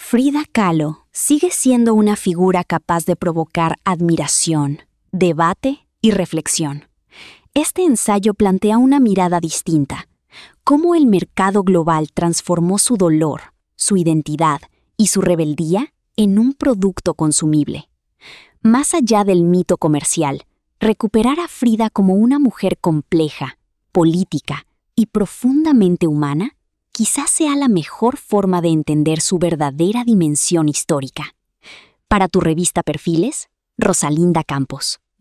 Frida Kahlo sigue siendo una figura capaz de provocar admiración, debate y reflexión. Este ensayo plantea una mirada distinta: cómo el mercado global transformó su dolor, su identidad y su rebeldía en un producto consumible. Más allá del mito comercial, recuperar a Frida como una mujer compleja, política y profundamente humana quizás sea la mejor forma de entender su verdadera dimensión histórica. Para tu revista Perfiles, Rosalinda Campos.